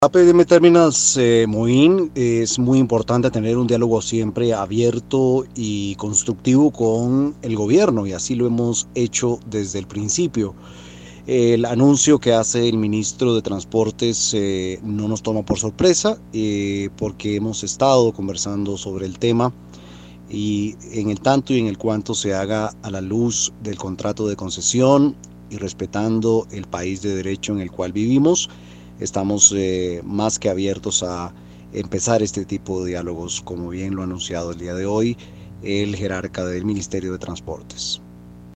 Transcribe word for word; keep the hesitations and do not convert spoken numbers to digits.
En términos, eh, Moín, es muy importante tener un diálogo siempre abierto y constructivo con el gobierno, y así lo hemos hecho desde el principio. El anuncio que hace el ministro de Transportes eh, no nos toma por sorpresa, eh, porque hemos estado conversando sobre el tema, y en el tanto y en el cuanto se haga a la luz del contrato de concesión y respetando el país de derecho en el cual vivimos, estamos eh, más que abiertos a empezar este tipo de diálogos, como bien lo ha anunciado el día de hoy el jerarca del Ministerio de Transportes.